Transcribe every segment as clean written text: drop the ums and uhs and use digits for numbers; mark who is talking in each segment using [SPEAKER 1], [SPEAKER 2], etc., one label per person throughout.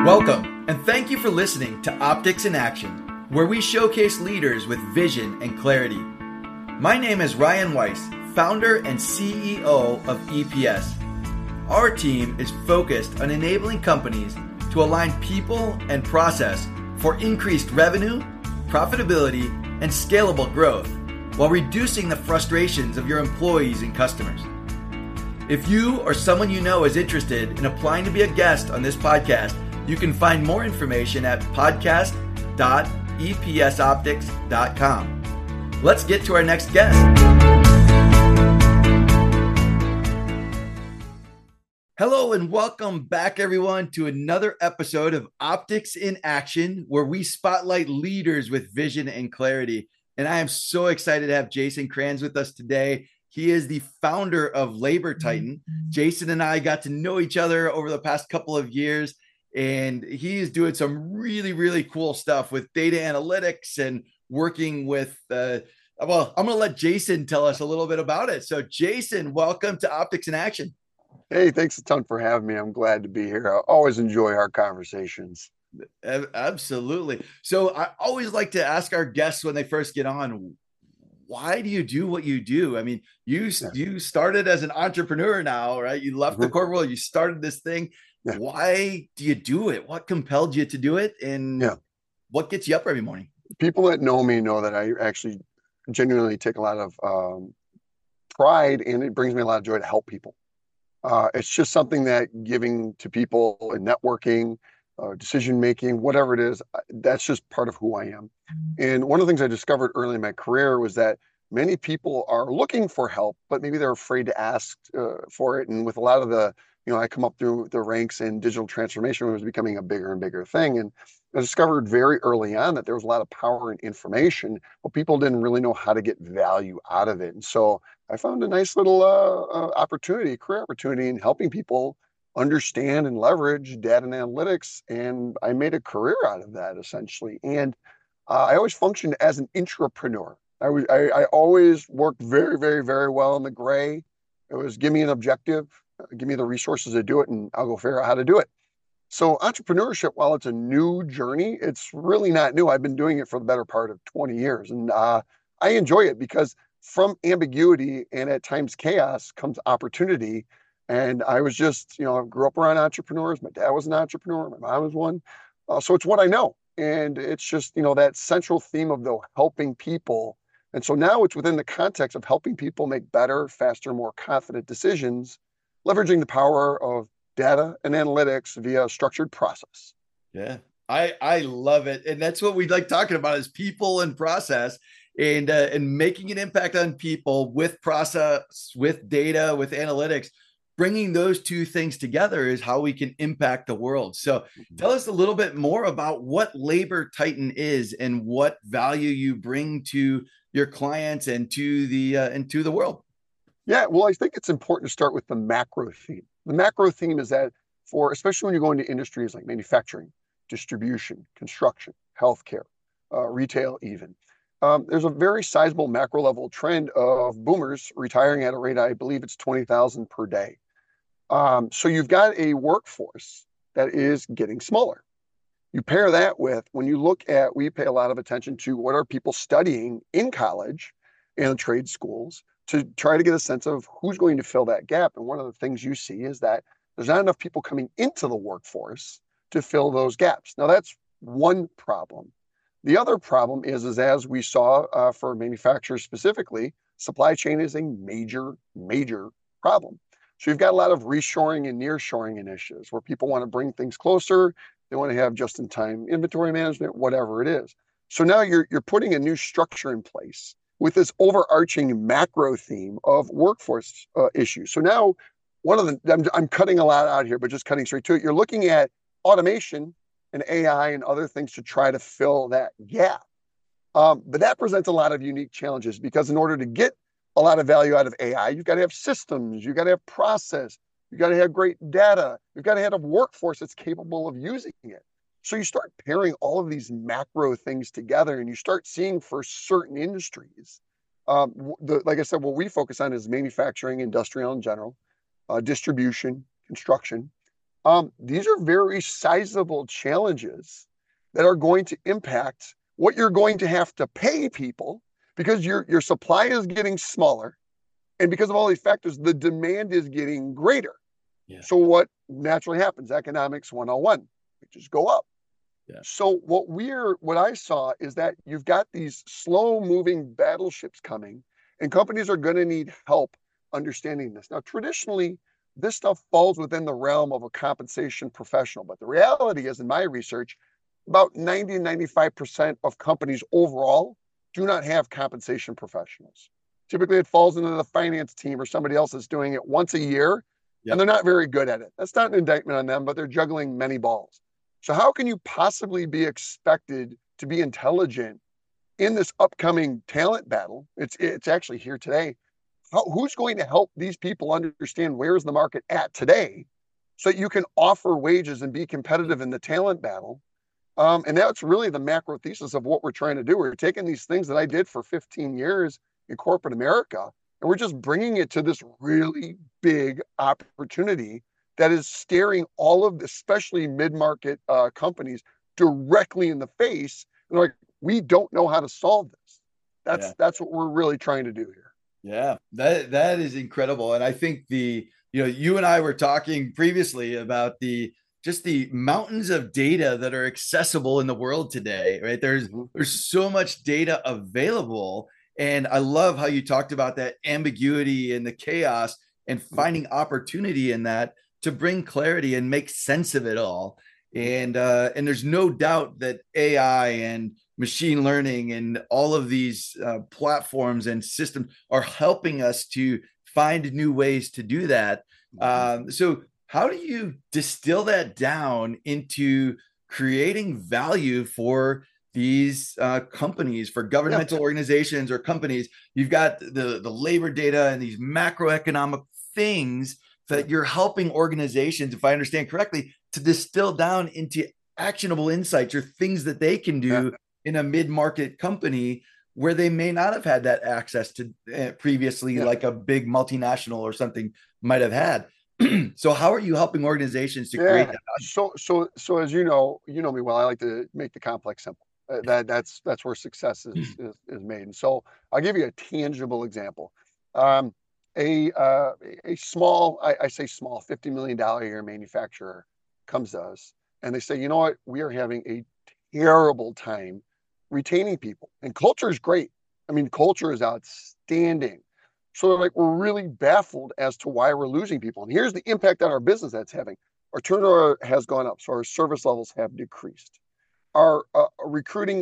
[SPEAKER 1] Welcome, and thank you for listening to Optics in Action, where we showcase leaders with vision and clarity. My name is Ryan Weiss, founder and CEO of EPS. Our team is focused on enabling companies to align people and process for increased revenue, profitability, and scalable growth, while reducing the frustrations of your employees and customers. If you or someone you know is interested in applying to be a guest on this podcast, you can find more information at podcast.epsoptics.com. Let's get to our next guest. Hello and welcome back, everyone, to another episode of Optics in Action, where we spotlight leaders with vision and clarity. And I am so excited to have Jason Kranz with us today. He is the founder of Labor Titan. Jason and I got to know each other over the past couple of years, and he is doing some really, really cool stuff with data analytics and working with, I'm going to let Jason tell us a little bit about it. So Jason, welcome to Optics in Action.
[SPEAKER 2] Hey, thanks a ton for having me. I'm glad to be here. I always enjoy our conversations.
[SPEAKER 1] Absolutely. So I always like to ask our guests when they first get on, why do you do what you do? I mean, you started as an entrepreneur now, right? You left the corporate world, you started this thing. Yeah. Why do you do it? What compelled you to do it? And what gets you up every morning?
[SPEAKER 2] People that know me know that I actually genuinely take a lot of pride, and it brings me a lot of joy to help people. It's just something that giving to people and networking, decision-making, whatever it is, that's just part of who I am. And one of the things I discovered early in my career was that many people are looking for help, but maybe they're afraid to ask for it. And with a lot of the, I come up through the ranks in digital transformation, it was becoming a bigger and bigger thing. And I discovered very early on that there was a lot of power in information, but people didn't really know how to get value out of it. And so I found a nice little career opportunity in helping people understand and leverage data and analytics. And I made a career out of that, essentially. And I always functioned as an intrapreneur. I always worked very, very, very well in the gray. It was give me an objective, give me the resources to do it, and I'll go figure out how to do it. So entrepreneurship, while it's a new journey, it's really not new. I've been doing it for the better part of 20 years. And I enjoy it because from ambiguity and at times chaos comes opportunity. And I was just, I grew up around entrepreneurs. My dad was an entrepreneur. My mom was one. So it's what I know. And it's just, that central theme of the helping people. And so now it's within the context of helping people make better, faster, more confident decisions, leveraging the power of data and analytics via a structured process.
[SPEAKER 1] Yeah, I love it. And that's what we like talking about is people and process and making an impact on people with process, with data, with analytics. Bringing those two things together is how we can impact the world. So tell us a little bit more about what Labor Titan is and what value you bring to your clients and to the world.
[SPEAKER 2] Yeah, well, I think it's important to start with the macro theme. The macro theme is that especially when you go into industries like manufacturing, distribution, construction, healthcare, retail even, there's a very sizable macro level trend of boomers retiring at a rate, I believe it's 20,000 per day. So you've got a workforce that is getting smaller. You pair that with, when you look at, we pay a lot of attention to what are people studying in college and trade schools to try to get a sense of who's going to fill that gap. And one of the things you see is that there's not enough people coming into the workforce to fill those gaps. Now that's one problem. The other problem is as we saw for manufacturers specifically, supply chain is a major, major problem. So you've got a lot of reshoring and nearshoring initiatives where people want to bring things closer. They want to have just-in-time inventory management, whatever it is. So now you're putting a new structure in place with this overarching macro theme of workforce issues. So now I'm cutting a lot out here, but just cutting straight to it. You're looking at automation and AI and other things to try to fill that gap. But that presents a lot of unique challenges because in order to get a lot of value out of AI, you've got to have systems, you've got to have process, you've got to have great data, you've got to have a workforce that's capable of using it. So you start pairing all of these macro things together and you start seeing for certain industries, like I said, what we focus on is manufacturing, industrial in general, distribution, construction. These are very sizable challenges that are going to impact what you're going to have to pay people because your supply is getting smaller. And because of all these factors, the demand is getting greater.
[SPEAKER 1] Yeah.
[SPEAKER 2] So what naturally happens? Economics 101, we just go up.
[SPEAKER 1] Yeah.
[SPEAKER 2] So what I saw is that you've got these slow moving battleships coming, and companies are going to need help understanding this. Now, traditionally, this stuff falls within the realm of a compensation professional, but the reality is, in my research, about 90 and 95% of companies overall do not have compensation professionals. Typically, it falls into the finance team or somebody else that's doing it once a year, and they're not very good at it. That's not an indictment on them, but they're juggling many balls. So how can you possibly be expected to be intelligent in this upcoming talent battle? It's actually here today. Who's going to help these people understand where's the market at today so that you can offer wages and be competitive in the talent battle? And that's really the macro thesis of what we're trying to do. We're taking these things that I did for 15 years in corporate America, and we're just bringing it to this really big opportunity that is staring all of, especially mid-market companies, directly in the face. And like, we don't know how to solve this. That's what we're really trying to do here.
[SPEAKER 1] Yeah, that is incredible. And I think you and I were talking previously about just the mountains of data that are accessible in the world today, right? There's so much data available. And I love how you talked about that ambiguity and the chaos and finding opportunity in that to bring clarity and make sense of it all. And there's no doubt that AI and machine learning and all of these platforms and systems are helping us to find new ways to do that. So how do you distill that down into creating value for these companies, for governmental organizations or companies? You've got the labor data and these macroeconomic things that you're helping organizations, if I understand correctly, to distill down into actionable insights or things that they can do in a mid-market company where they may not have had that access to previously, like a big multinational or something might have had. So how are you helping organizations to create that
[SPEAKER 2] value? So as you know me well, I like to make the complex simple. That's where success is made. And so I'll give you a tangible example. A small, I say small, $50 million a year manufacturer comes to us and they say, you know what, we are having a terrible time retaining people. And culture is great. I mean, culture is outstanding. So like, we're really baffled as to why we're losing people. And here's the impact on our business that's having. Our turnover has gone up, so our service levels have decreased. Our recruiting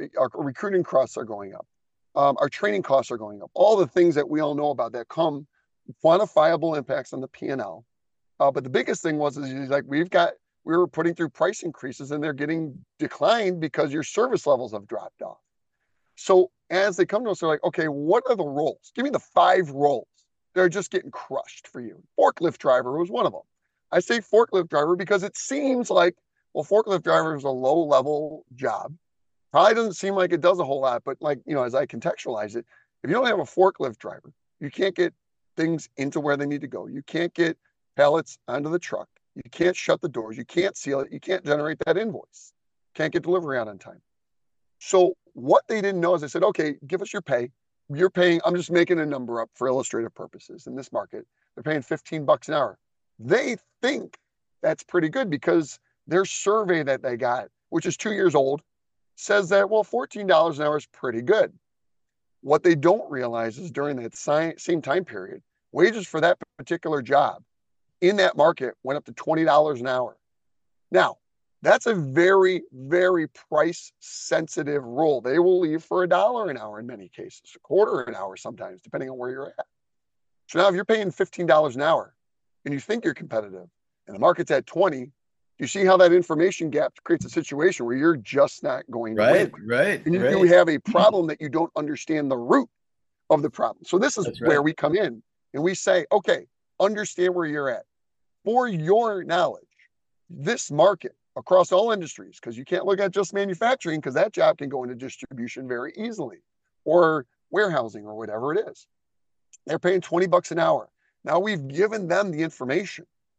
[SPEAKER 2] costs are going up. Our training costs are going up. All the things that we all know about that come quantifiable impacts on the P&L. But the biggest thing is like we were putting through price increases and they're getting declined because your service levels have dropped off. So as they come to us, they're like, okay, what are the roles? Give me the 5 roles that are just getting crushed for you. Forklift driver was one of them. I say forklift driver because it seems like, well, forklift driver is a low level job. Probably doesn't seem like it does a whole lot, but like, as I contextualize it, if you don't have a forklift driver, you can't get things into where they need to go. You can't get pallets onto the truck. You can't shut the doors. You can't seal it. You can't generate that invoice. Can't get delivery out on time. So what they didn't know is they said, okay, give us your pay. You're paying, I'm just making a number up for illustrative purposes in this market. They're paying $15 an hour. They think that's pretty good because their survey that they got, which is 2 years old, says that, well, $14 an hour is pretty good. What they don't realize is during that same time period, wages for that particular job in that market went up to $20 an hour. Now, that's a very, very price sensitive role. They will leave for $1 an hour in many cases, a quarter an hour sometimes, depending on where you're at. So now if you're paying $15 an hour and you think you're competitive and the market's at 20, you see how that information gap creates a situation where you're just not going to win.
[SPEAKER 1] Right.
[SPEAKER 2] And you have a problem that you don't understand the root of the problem. So this is where we come in and we say, okay, understand where you're at. For your knowledge, this market across all industries, because you can't look at just manufacturing because that job can go into distribution very easily or warehousing or whatever it is. They're paying $20 an hour. Now we've given them the information.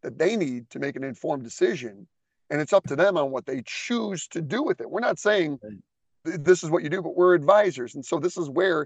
[SPEAKER 2] that they need to make an informed decision. And it's up to them on what they choose to do with it. We're not saying this is what you do, but we're advisors. And so this is where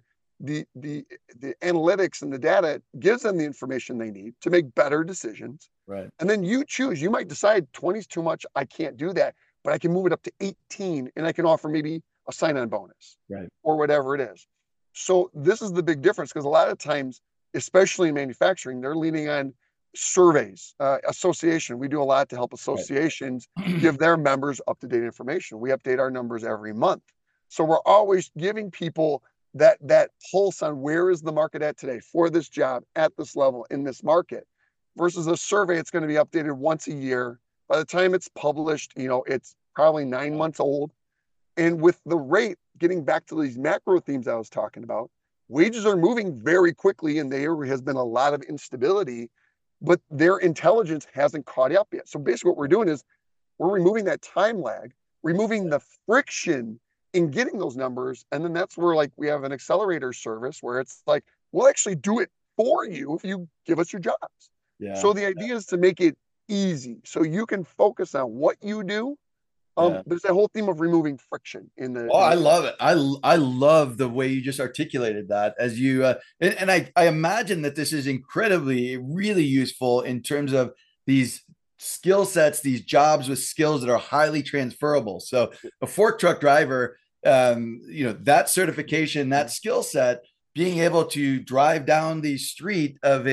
[SPEAKER 2] the analytics and the data gives them the information they need to make better decisions.
[SPEAKER 1] Right.
[SPEAKER 2] And then you choose. You might decide 20 is too much. I can't do that, but I can move it up to 18 and I can offer maybe a sign-on bonus,
[SPEAKER 1] right,
[SPEAKER 2] or whatever it is. So this is the big difference, because a lot of times, especially in manufacturing, they're leaning on surveys, association. We do a lot to help associations
[SPEAKER 1] right.
[SPEAKER 2] give their members up-to-date information. We update our numbers every month. So we're always giving people that pulse on where is the market at today for this job at this level in this market, versus a survey. It's going to be updated once a year. By the time it's published, it's probably 9 months old. And with the rate, getting back to these macro themes I was talking about, wages are moving very quickly, and there has been a lot of instability, but their intelligence hasn't caught up yet. So basically what we're doing is we're removing that time lag, removing the friction in getting those numbers. And then that's where, like, we have an accelerator service where it's like, we'll actually do it for you if you give us your jobs.
[SPEAKER 1] Yeah.
[SPEAKER 2] So the idea is to make it easy so you can focus on what you do. There's that whole theme of removing friction in the.
[SPEAKER 1] Oh, I love it. I love the way you just articulated that, as you and I imagine that this is incredibly, really useful in terms of these skill sets, these jobs with skills that are highly transferable. So a fork truck driver, that certification, that skill set, being able to drive down the street of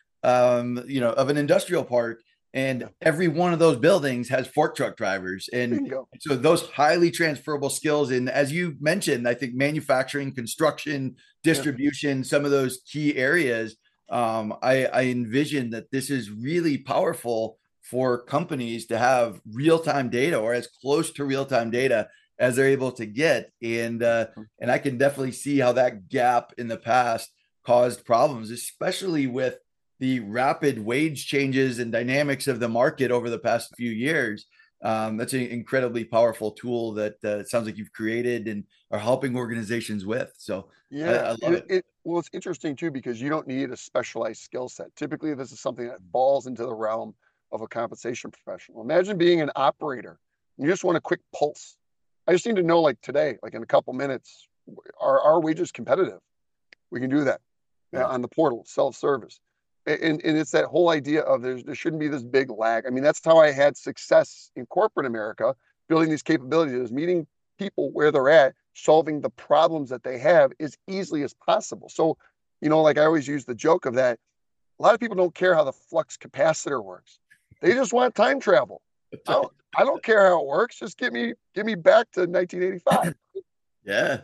[SPEAKER 1] of an industrial park, and every one of those buildings has fork truck drivers. And so those highly transferable skills, and as you mentioned, I think manufacturing, construction, distribution, some of those key areas, I envision that this is really powerful for companies to have real-time data, or as close to real-time data as they're able to get. And I can definitely see how that gap in the past caused problems, especially with the rapid wage changes and dynamics of the market over the past few years. That's an incredibly powerful tool that it sounds like you've created and are helping organizations with. So I love it.
[SPEAKER 2] Well, it's interesting too, because you don't need a specialized skill set. Typically, this is something that falls into the realm of a compensation professional. Imagine being an operator. You just want a quick pulse. I just need to know, like today, like in a couple minutes, are our wages competitive? We can do that on the portal, self-service. And it's that whole idea of there shouldn't be this big lag. I mean, that's how I had success in corporate America, building these capabilities, meeting people where they're at, solving the problems that they have as easily as possible. So, like I always use the joke of that, a lot of people don't care how the flux capacitor works. They just want time travel. I don't care how it works. Just get me back to 1985.
[SPEAKER 1] Yeah.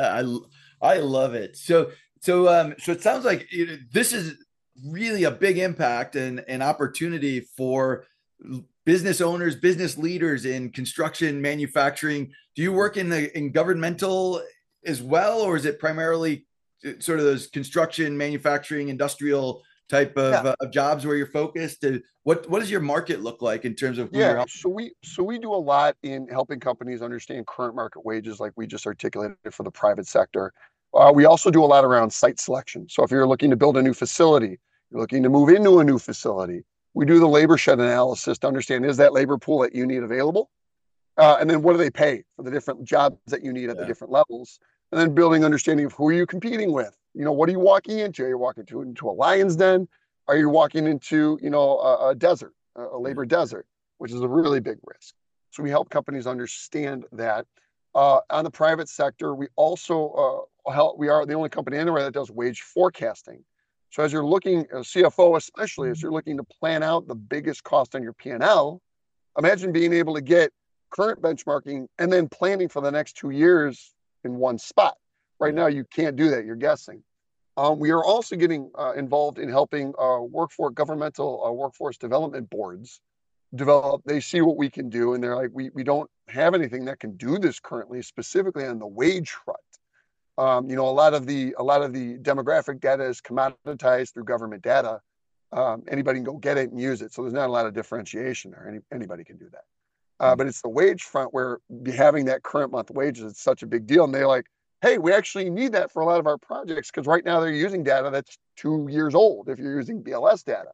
[SPEAKER 1] I love it. So it sounds like this is really a big impact and opportunity for business owners, business leaders in construction, manufacturing. Do you work in governmental as well, or is it primarily sort of those construction, manufacturing, industrial type of jobs where you're focused? What does your market look like in terms of who you're helping?
[SPEAKER 2] So we do a lot in helping companies understand current market wages, like we just articulated for the private sector. We also do a lot around site selection. So if you're looking to build a new facility, you're looking to move into a new facility, we do the labor shed analysis to understand, is that labor pool that you need available? And then what do they pay for the different jobs that you need at the different levels? And then building understanding of who are you competing with? What are you walking into? Are you walking into a lion's den? Are you walking into, a desert, a labor desert, which is a really big risk. So we help companies understand that. On the private sector, we also we are the only company anywhere that does wage forecasting. So as you're looking, a CFO especially, as you're looking to plan out the biggest cost on your P&L, imagine being able to get current benchmarking and then planning for the next 2 years in one spot. Right now, you can't do that. You're guessing. We are also getting involved in helping governmental workforce development boards develop. They see what we can do, and they're like, we don't have anything that can do this currently, specifically on the wage front. A lot of the demographic data is commoditized through government data. Anybody can go get it and use it. So there's not a lot of differentiation there. Anybody can do that. But it's the wage front where having that current month wages is such a big deal. And they're like, hey, we actually need that for a lot of our projects, because right now they're using data that's 2 years old if you're using BLS data.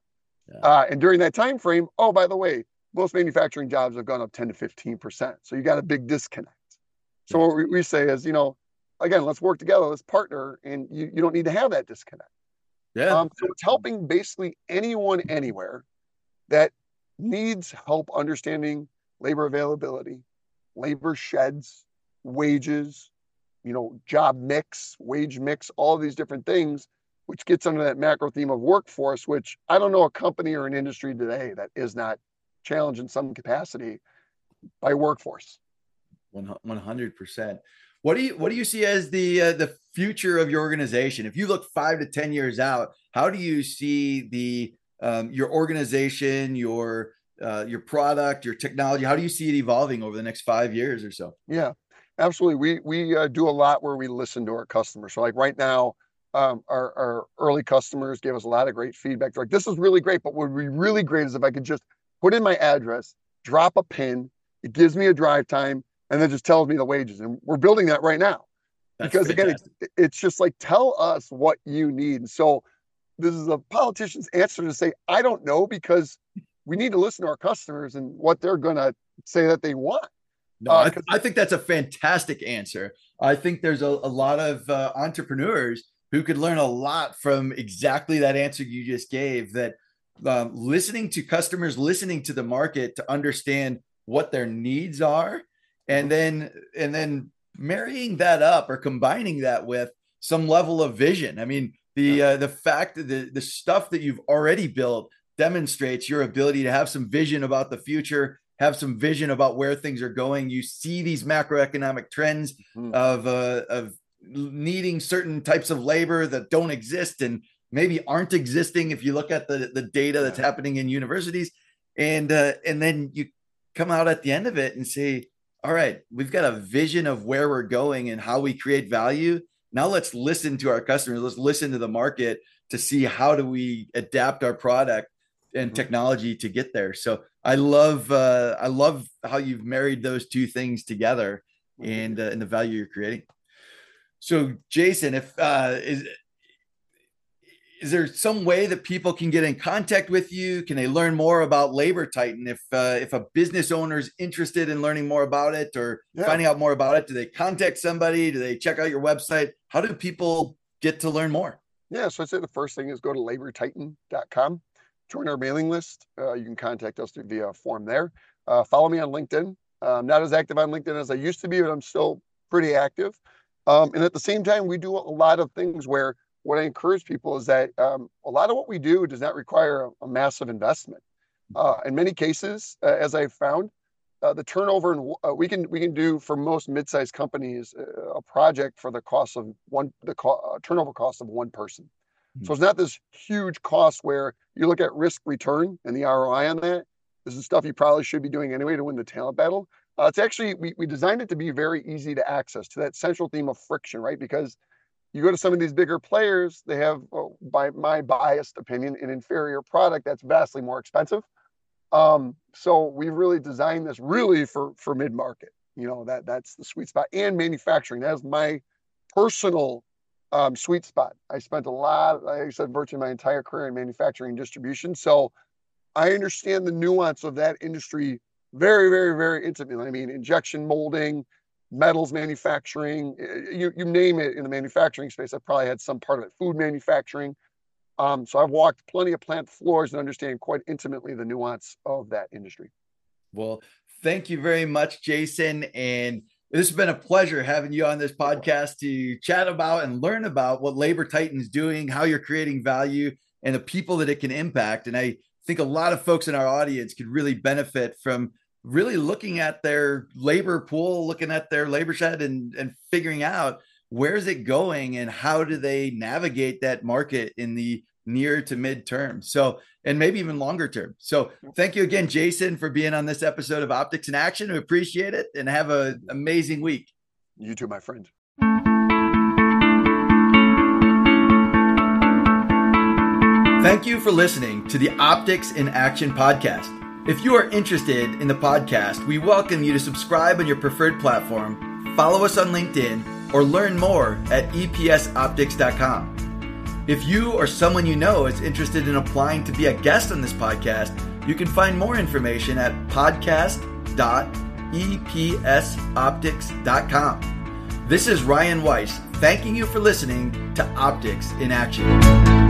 [SPEAKER 2] Yeah. And during that time frame, oh, by the way, most manufacturing jobs have gone up 10 to 15%. So you got a big disconnect. So
[SPEAKER 1] Yeah.
[SPEAKER 2] what we say is, again, let's work together, let's partner, and you don't need to have that disconnect.
[SPEAKER 1] Yeah.
[SPEAKER 2] So it's helping basically anyone anywhere that needs help understanding labor availability, labor sheds, wages, job mix, wage mix, all of these different things, which gets under that macro theme of workforce, which I don't know a company or an industry today that is not challenged in some capacity by workforce.
[SPEAKER 1] 100%. What do you see as the future of your organization? If you look 5 to 10 years out, how do you see your organization, your product, your technology? How do you see it evolving over the next 5 years or so?
[SPEAKER 2] Yeah, absolutely. We do a lot where we listen to our customers. So like right now, our early customers gave us a lot of great feedback. They're like, this is really great, but what would be really great is if I could just put in my address, drop a pin, it gives me a drive time, and then just tells me the wages. And we're building that right now. Because again, it's just like, tell us what you need. And so this is a politician's answer to say, I don't know, because we need to listen to our customers and what they're going to say that they want.
[SPEAKER 1] No, I think that's a fantastic answer. I think there's a lot of entrepreneurs who could learn a lot from exactly that answer you just gave, that listening to customers, listening to the market to understand what their needs are, and then marrying that up or combining that with some level of vision. I mean, the fact that the stuff that you've already built demonstrates your ability to have some vision about the future, have some vision about where things are going. You see these macroeconomic trends of needing certain types of labor that don't exist and maybe aren't existing if you look at the data that's happening in universities, and then you come out at the end of it and say, all right, we've got a vision of where we're going and how we create value. Now let's listen to our customers. Let's listen to the market to see how do we adapt our product and technology to get there. So I love how you've married those two things together and the value you're creating. So Jason, if is there some way that people can get in contact with you? Can they learn more about LaborTitan? If a business owner is interested in learning more about it or finding out more about it, do they contact somebody? Do they check out your website? How do people get to learn more?
[SPEAKER 2] Yeah, so I'd say the first thing is go to labortitan.com, join our mailing list. You can contact us via a form there. Follow me on LinkedIn. I'm not as active on LinkedIn as I used to be, but I'm still pretty active. And at the same time, we do a lot of things where what I encourage people is that a lot of what we do does not require a massive investment. In many cases, as I've found, the turnover and we can do for most mid-sized companies a project for the cost of turnover cost of one person. So it's not this huge cost where you look at risk return and the ROI on that. This is stuff you probably should be doing anyway to win the talent battle. It's actually, we designed it to be very easy to access, to that central theme of friction, right? Because you go to some of these bigger players, they have, by my biased opinion, an inferior product that's vastly more expensive. So we've really designed this really for mid-market. That's the sweet spot, and manufacturing. That is my personal sweet spot. I spent a lot, like I said, virtually my entire career in manufacturing and distribution. So I understand the nuance of that industry very, very, very intimately. I mean, injection molding, metals manufacturing, you name it in the manufacturing space. I probably had some part of it, food manufacturing. So I've walked plenty of plant floors and understand quite intimately the nuance of that industry.
[SPEAKER 1] Well, thank you very much, Jason. And this has been a pleasure having you on this podcast to chat about and learn about what LaborTitan is doing, how you're creating value, and the people that it can impact. And I think a lot of folks in our audience could really benefit from really looking at their labor pool, looking at their labor shed and figuring out where's it going and how do they navigate that market in the near to mid-term. So, and maybe even longer term. So thank you again, Jason, for being on this episode of Optics in Action. We appreciate it and have an amazing week.
[SPEAKER 2] You too, my friend.
[SPEAKER 1] Thank you for listening to the Optics in Action podcast. If you are interested in the podcast, we welcome you to subscribe on your preferred platform, follow us on LinkedIn, or learn more at EPSoptics.com. If you or someone you know is interested in applying to be a guest on this podcast, you can find more information at podcast.epsoptics.com. This is Ryan Weiss, thanking you for listening to Optics in Action.